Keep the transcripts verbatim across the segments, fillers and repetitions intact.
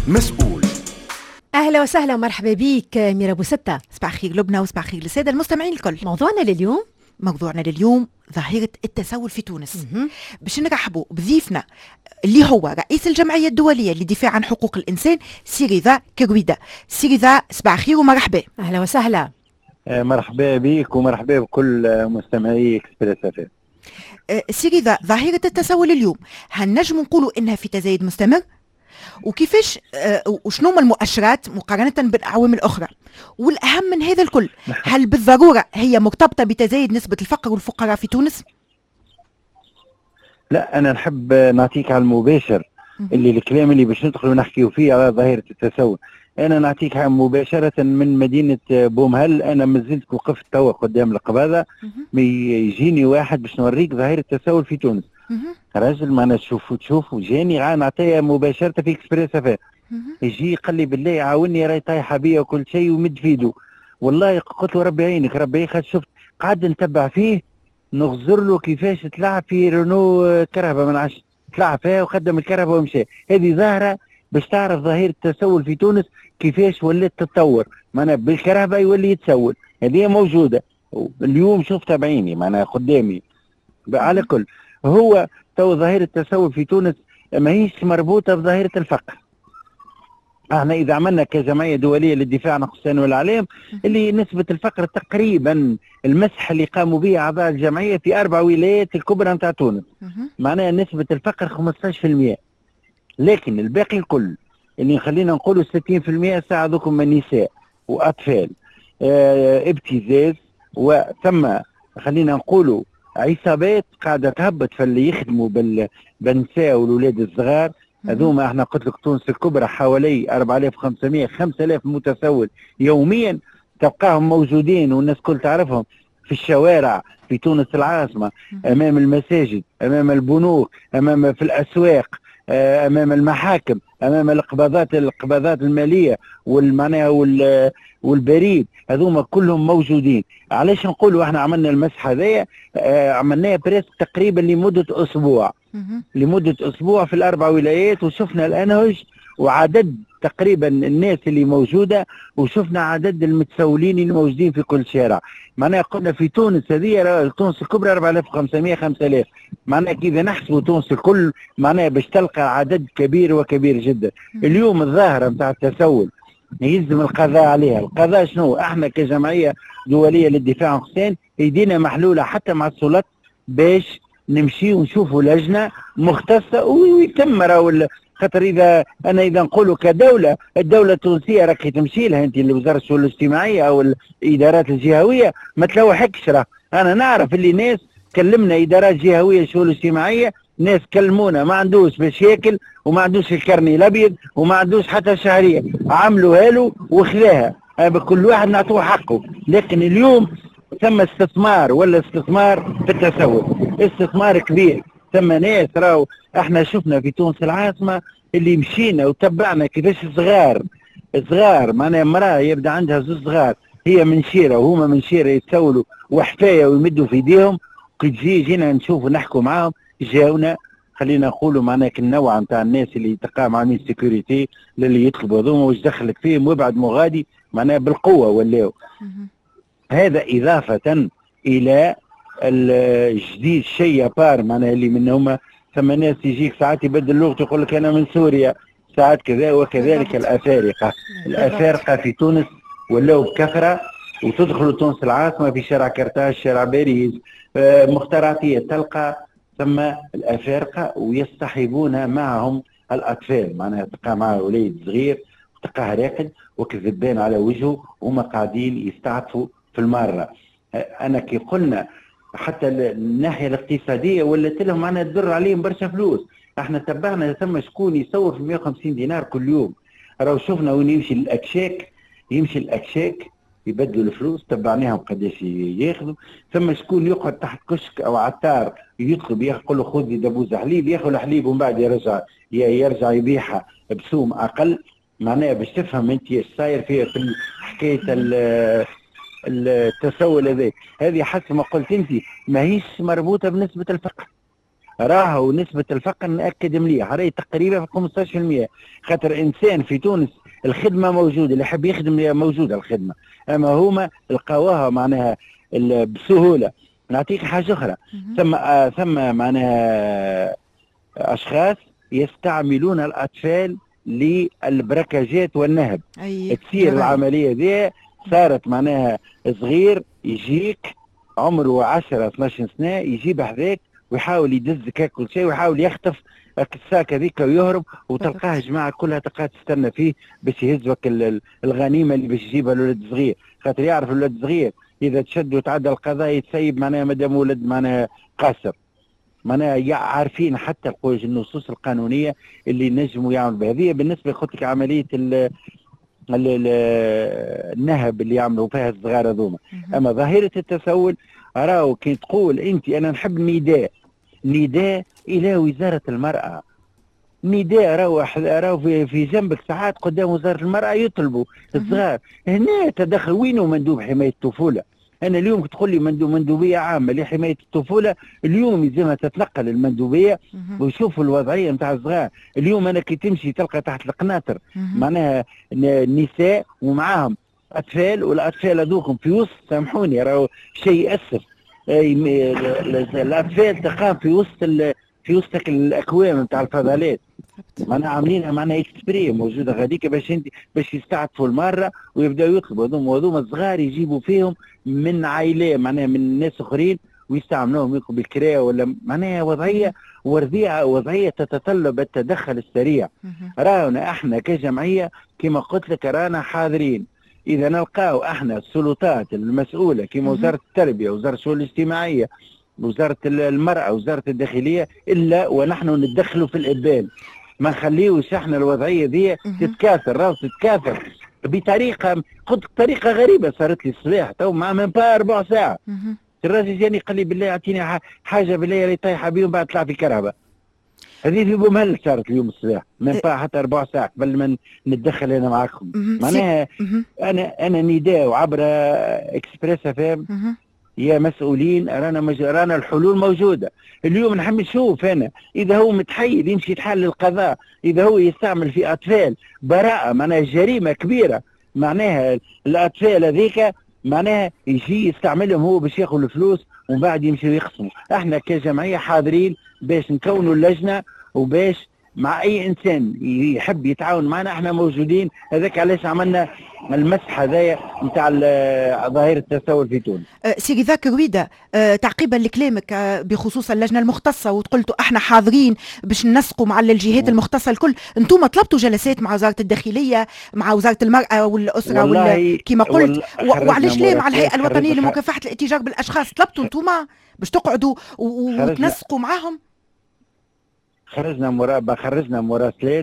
مسؤول. أهلا وسهلا ومرحبا بك ميرا ابو ستة. صباح خير لبنى وصباح خير للسادة المستمعين الكل. موضوعنا لليوم موضوعنا لليوم ظاهرة التسول في تونس. مهم. باش نرحبوا بضيفنا اللي هو رئيس الجمعية الدولية للدفاع عن حقوق الإنسان سيريذا كرويدا. سيريذا صباح خير ومرحبا. أهلا وسهلا. آه، مرحبا بك ومرحبا بكل آه، مستمعي اكسبريس اف ام. آه، سيريذا، ظاهرة التسول اليوم هل نجم نقولوا إنها في تزايد مستمر؟ وكيفاش آه، وشنو هما المؤشرات مقارنة بالأعوام الأخرى؟ والأهم من هذا الكل، هل بالضرورة هي مرتبطة بتزايد نسبة الفقر والفقراء في تونس؟ لا، انا نحب آه، نعطيك على المباشر اللي الكلام اللي باش ندخلوا نحكيو فيه على ظاهرة التسول. انا نعطيك مباشرة من مدينة آه، بومهل. انا مازلت وقفت توا قدام القباضة يجيني واحد باش نوريك ظاهرة التسول في تونس. مهم. راجل ما انا تشوفوا تشوفوا جاني عا نعطيها مباشرة في اكسبريس اف ام. مهم. يجي قال لي بالله عاوني راهي طايحة بيا وكل شيء ومد في يدو. والله قلت له ربي يعينك ربي يعينك. شفت قاعد نتبع فيه نغزر له كيفاش تلعب في رينو آه، كرهبة من عشر تلعب فيها وخدم الكرهبة ومشى. هذه ظاهرة باش تعرف ظاهرة التسول في تونس كيفاش ولات تتطور. معناها بالكرهبة يولي يتسول، هذه موجودة اليوم شفتها بعيني معناها قدامي. على كل هو تو ظاهرة التسول في تونس ماهيش مربوطة بظاهرة الفقر. احنا اذا عملنا كجمعيه دوليه للدفاع عن حقوق الانسان والاعلام اللي نسبه الفقر تقريبا المسح اللي قاموا به اعضاء الجمعيه في اربع ولايات الكبرى نتاع تونس، مهم. معناها نسبه الفقر خمسطاش بالمئة. لكن الباقي الكل اللي خلينا نقولوا ستين بالمئة ساعدوكم من نساء واطفال، اه ابتزاز، وثم خلينا نقولوا عصابات قاعده تهبط في اللي يخدموا بال- بالنساء والولاد الصغار. هذوما احنا قلت لك تونس الكبرى حوالي أربعة آلاف وخمسمئة خمسة آلاف متسول يوميا تلقاهم موجودين والناس كل تعرفهم في الشوارع في تونس العاصمه، امام المساجد، امام البنوك، امام في الاسواق، آه، امام المحاكم، امام القباضات القباضات الماليه والمعناها وال والبريد. هذوما كلهم موجودين. علاش نقولوا احنا عملنا المسح هذايا؟ آه، عملناه بريس تقريبا لمده اسبوع مهم. لمدة أسبوع في الأربع ولايات، وشفنا الأنهج وعدد تقريبا الناس اللي موجودة، وشفنا عدد المتسولين اللي موجودين في كل شارع. معناها قلنا في تونس هذه تونس الكبرى أربعة آلاف وخمسمئة خمسة آلاف. معناها إذا نحسبوا تونس الكل معناها باش تلقى عدد كبير وكبير جدا. اليوم الظاهرة نتاع التسول يلزم القضاء عليها. القضاء شنو؟ احنا كجمعية دولية للدفاع عن حقوق الإنسان يدينا محلولة حتى مع السلطات باش نمشي ونشوفوا لجنه مختصه ويتم راهو. خاطر اذا انا اذا نقولوا كدوله، الدوله التونسيه راك تمشي لها انت لوزاره الشؤون الاجتماعيه او الادارات الجهويه ما تلوحكش. راه انا نعرف اللي ناس كلمنا ادارات جهويه الشؤون الاجتماعيه، ناس كلمونا ما عندوش باش ياكل وما عندوش الكرني الابيض وما عندوش حتى شهريه، عملوها له وخذاها. كل واحد نعطوه حقه. لكن اليوم ثم استثمار ولا استثمار في التسول، استثمار كبير. ثم ناس راهو احنا شفنا في تونس العاصمه اللي مشينا وتبعنا كيفاش صغار صغار معناها مراه يبدا عندها زوج صغار هي من شيره وهما من شيره يتسولوا وحفايه ويمدوا في ايديهم. كي تجي جينا نشوفوا نحكوا معاهم جاونا خلينا نقولوا معناها النوع نتاع الناس اللي تلقاهم عاملين سيكوريتي للي يطلبوا هذوما واش دخلك فيهم وابعد مغادي معناها بالقوه ولاو. مهم. هذا إضافة إلى الجديد شيء بار معناها اللي منهم ثم ناس يجيك ساعات يبدل لغته يقول لك أنا من سوريا ساعات كذا، وكذلك الأفارقة. الأفارقة في تونس ولاو بكثرة وتدخل تونس العاصمة في شارع كرتاج، شارع باريس، آه، مختاراتية تلقى ثم الأفارقة ويصطحبون معهم الأطفال. معناها تلقى معه وليد صغير تلقاه راقد وكذبان على وجهه وهم قاعدين يستعطفوا في المارة. أنا كي قلنا حتى الناحية الاقتصادية ولات لهم معناها تدر عليهم برشا فلوس. احنا تبعنا ثم شكون يصور في مئة وخمسين دينار كل يوم. راهو شفنا وين يمشي الأكشاك، يمشي الأكشاك يبدلوا الفلوس تبعناهم قداش ياخذوا. ثم شكون يقعد تحت كشك أو عطار يطلب يقول له خذ لي دبوزة حليب، ياخذ الحليب ومن بعد يرجع يرجع يبيعها بسوم أقل. معناها باش تفهم انت ايش صاير فيها في حكايه التسول هذا. هذه حسب ما قلت انت ماهيش مربوطه بنسبه الفقر، راهو نسبة الفقر نأكد مليح راهي تقريبا في خمسطاش بالمئة. خاطر إنسان في تونس الخدمة موجودة، اللي يحب يخدم موجودة الخدمة، أما هما لقاوها معناها بسهولة. نعطيك حاجة أخرى، ثم آه ثم معناها أشخاص يستعملون الأطفال للبركاجات والنهب. أي تصير العملية ذي صارت معناها صغير يجيك عمره عشرة اثناش سنة يجيب هذاك ويحاول يدزك كل شيء ويحاول يخطف الساك هذيك ويهرب، وتلقاه جماعة كلها تلقاه تستنى فيه باش يهزك الغنيمة اللي باش يجيبها الولد الصغير، خاطر يعرف الولد الصغير إذا تشد وتعدى القضاء يتسيب معناها مادام ولد معناها قاصر. معناها عارفين حتى القوج النصوص القانونية اللي نجموا يعملوا بها. هذه بالنسبة لخوتك عملية ال النهب اللي يعملوا فيها الصغار هذوما. اما ظاهره التسول راهو كي تقول انت انا نحب نداء نداء الى وزاره المراه، نداء راهو راهو في, في جنبك ساعات قدام وزاره المراه يطلبوا الصغار. هنا تدخل وينه مندوب حمايه الطفوله؟ انا اليوم تقول لي مندوب مندوبيه عامه لحمايه الطفوله، اليوم يلزمها تتنقل المندوبيه ويشوفوا الوضعيه نتاع الصغار. اليوم انا كي تمشي تلقى تحت القناطر معناها نساء ومعاهم اطفال، والاطفال هذوكم في وسط، سامحوني راهو شيء ياسف، الاطفال تلقاهم في وسط في وسط الاكوام نتاع الفضلات، معناها عاملينها معناها اكسبري موجوده غاديك باش انت باش يستعطفوا المره ويبداو يطلبوا هذوما هذوما الصغار يجيبوا فيهم من عائله معناها من ناس اخرين ويستعملوهم يقوا بالكراء ولا معناها وضعيه ورديعه، وضعيه تتطلب التدخل السريع. رانا احنا كجمعيه كما قلت لك رانا حاضرين، اذا نلقاو احنا السلطات المسؤوله كما وزاره التربيه وزاره الشؤون الاجتماعيه وزاره المراه وزاره الداخليه الا ونحن نتدخلوا في الابان، ما نخليوش احنا الوضعيه دي تتكاثر، راهو تتكاثر بطريقه قلت طريقه غريبه صارت لي الصباح تو مع من با ربع ساعه. الراجل جاني قال لي بالله اعطيني حاجه بالله اللي طايحه بيهم بعد طلع في كرهبه. هذه في بومهل صارت اليوم الصباح من با حتى ربع ساعه قبل ما نتدخل انا معاكم. معناها انا انا نداء عبر اكسبريس فام يا مسؤولين، رانا مج... رانا الحلول موجوده. اليوم نحب نشوف انا اذا هو متحيل يمشي يتحل للقضاء، اذا هو يستعمل في اطفال براءه معناها جريمه كبيره، معناها الاطفال هذيك معناها يجي يستعملهم هو باش ياخذ الفلوس ومن بعد يمشي يخصموا. احنا كجمعيه حاضرين باش نكونوا اللجنه وباش مع اي انسان يحب يتعاون معنا احنا موجودين. هذاك علاش عملنا المسح هذايا نتاع ظاهره التسول في تونس. أه سيدي ذاك رويده، أه تعقيبا لكلامك أه بخصوص اللجنه المختصه وتقولتوا احنا حاضرين باش ننسقوا مع الجهات المختصه الكل، انتم طلبتوا جلسات مع وزاره الداخليه مع وزاره المراه والاسره ولا كما قلت، وعلاش لا مع الهيئه الوطنيه لمكافحه الاتجار بالاشخاص طلبتوا انتم باش تقعدوا وتنسقوا معاهم؟ خرجنا مرا خرجنا مراسلات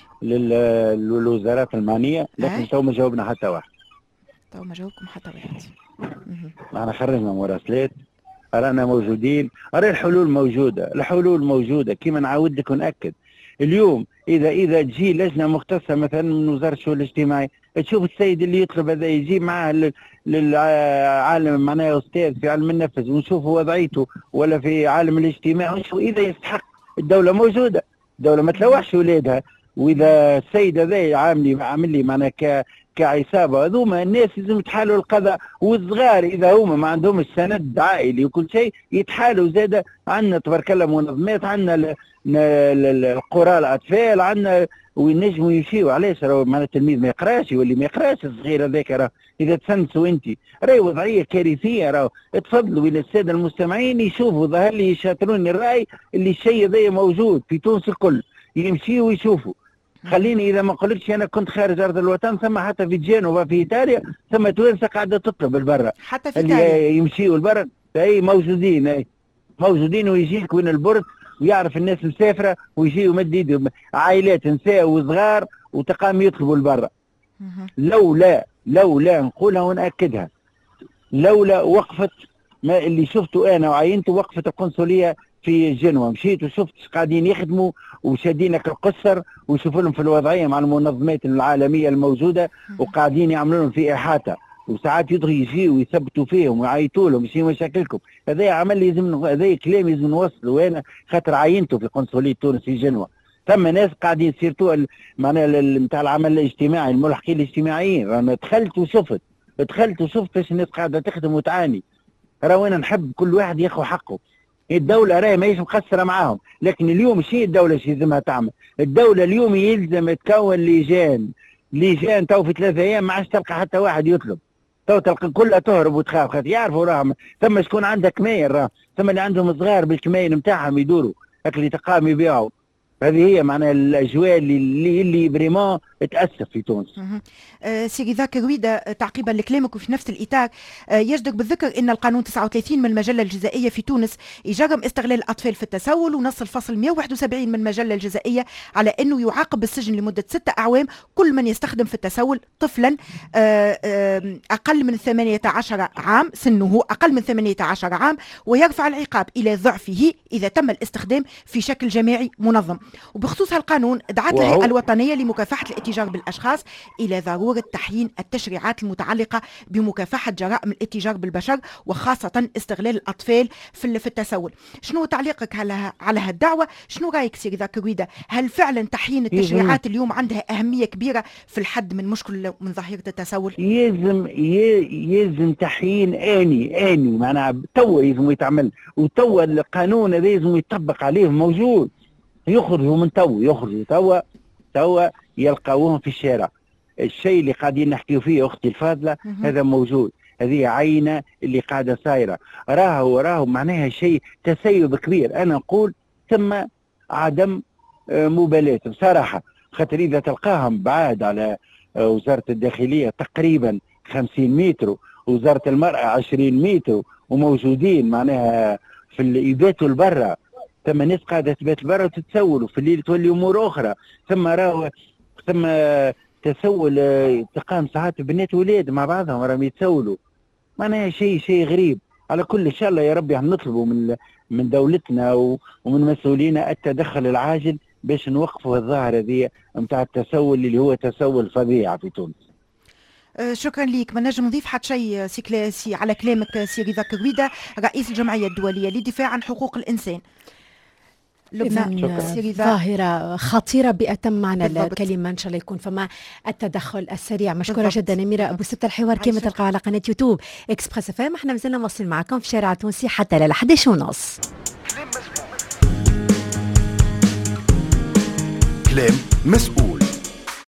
للوزارات المعنيه لكن تو ما جاوبنا حتى واحد. تو ما جاوبكم حتى واحد. احنا خرجنا مراسلات رانا موجودين، راهي الحلول موجوده، الحلول موجوده كما نعاود لك ونأكد. اليوم اذا اذا تجي لجنه مختصه مثلا من وزاره الشؤون الاجتماعيه تشوف السيد اللي يطلب هذا يجي معاه للعالم معناه استاذ في علم النفس ونشوف وضعيته ولا في عالم الاجتماع ونشوف اذا يستحق. الدولة موجودة، الدولة ما تلوحش ولادها، وإذا السيد هذا عامل عامل لي معنا ك كعصابة هذوما الناس لازم يتحالوا القضاء، والصغار إذا هما ما عندهمش سند عائلي وكل شيء يتحالوا زادة. عندنا تبارك الله منظمات، عندنا القرى الأطفال، عندنا وينجموا يمشيوا. علاش راهو معناها التلميذ ما يقراش واللي ما يقراش الصغير هذاك راه إذا تسنسوا أنت راهي وضعية كارثية. راهو تفضلوا إلى السادة المستمعين يشوفوا، ظهر لي يشاطروني الرأي اللي الشيء هذا موجود في تونس الكل، يمشيوا ويشوفوا. خليني اذا ما قلتش انا كنت خارج ارض الوطن، ثم حتى في جنوب في ايطاليا ثم توانسه قاعده تطلب البرا حتى في ايطاليا يمشيوا البرا اي موجودين اي موجودين ويجيك وين البرد ويعرف الناس مسافره ويجي يمد يده عائلات نساء وصغار وتقام يطلبوا البرا. لولا لولا نقولها ونأكدها، لولا وقفت ما اللي شفته انا وعينته وقفه القنصليه في جنوة، مشيت وشفت قاعدين يخدموا وشادينك القصر ويشوفوا لهم في الوضعيه مع المنظمات العالميه الموجوده وقاعدين يعملوا لهم في احاطه وساعات يدخل يجي ويثبتوا فيهم ويعيطوا لهم مش مشاكلكم. هذا عمل لازم، هذا كلام لازم نوصله. وانا خاطر عينته في قنصليه تونس في جنوة، ثم ناس قاعدين يسيرتوا معناها نتاع العمل الاجتماعي، الملحقين الاجتماعيين. انا دخلت وشفت دخلت وشفت ايش الناس قاعده تخدم وتعاني. راهو انا نحب كل واحد ياخذ حقه. الدولة راهي ماهيش مقصرة معاهم، لكن اليوم شيء الدولة شي يلزمها تعمل. الدولة اليوم يلزم تكون لجان، لجان تو في ثلاثة أيام ما عادش تلقى حتى واحد يطلب، تو تلقى كلها تهرب وتخاف خاطر يعرفوا راهم ثم شكون عندها كماين، راه ثم اللي عندهم صغار بالكماين نتاعهم يدوروا هاك اللي تقام يبيعوا. هذه هي معناها الاجواء اللي اللي بريمون تاسف في تونس. أه سيدي ذاك رويده، تعقيبا لكلامك وفي نفس الاطار، أه يجدر بالذكر ان القانون تسعة وثلاثين من المجله الجزائيه في تونس يجرم استغلال الاطفال في التسول، ونص الفصل مئة وواحد وسبعين من المجله الجزائيه على انه يعاقب بالسجن لمده ستة اعوام كل من يستخدم في التسول طفلا أه أه اقل من ثمانية عشر عام، سنه اقل من ثمانية عشر عام، ويرفع العقاب الى ضعفه اذا تم الاستخدام في شكل جماعي منظم. وبخصوص هالقانون دعت الهيئة الوطنية لمكافحة الاتجار بالأشخاص إلى ضرورة تحيين التشريعات المتعلقة بمكافحة جرائم الاتجار بالبشر وخاصة استغلال الأطفال في التسول. شنو تعليقك على على هالدعوة؟ شنو رأيك سيدي ذاك رويدة؟ هل فعلا تحيين التشريعات اليوم عندها أهمية كبيرة في الحد من مشكلة من ظاهرة التسول؟ يلزم يلزم تحيين آني آني معناها توا يلزم يتعمل، وتوا القانون هذا يلزم يطبق عليه موجود. يخرجوا من تو يخرجوا توا توا يلقاوهم في الشارع. الشيء اللي قاعدين نحكيو فيه اختي الفاضله هذا موجود، هذه عينه اللي قاعده صايره. راهو راهو معناها شيء تسيب كبير. انا نقول ثم عدم مبالاه بصراحه، خاطر اذا تلقاهم بعاد على وزاره الداخليه تقريبا خمسين متر، وزاره المراه عشرين متر، وموجودين معناها في يباتوا البرة، ثم ناس قاعده تبات برا وتتسول، وفي الليل تولي امور اخرى. ثم راهو ثم تسول تقام ساعات بنات ولاد مع بعضهم راهم يتسولوا، معناها شيء شيء غريب. على كل ان شاء الله يا ربي نطلبوا من من دولتنا ومن مسؤولينا التدخل العاجل باش نوقفوا الظاهره هذه نتاع التسول اللي هو تسول فظيع في تونس. شكرا ليك. ما نجم نضيف حتى شيء سي على كلامك سي رضا كرويدة، رئيس الجمعيه الدوليه للدفاع عن حقوق الانسان. لبنان ظاهرة خطيرة بأتم معنى الكلمة، إن شاء الله يكون فما التدخل السريع. مشكورة بالضبط. جدا أميرة أبو ستة. الحوار كما تلقاه على قناة يوتيوب إكسبريس اف ام. احنا مازلنا موصل معكم في شارع تونسي حتى ل الحادية عشرة ونص. كلام مسؤول.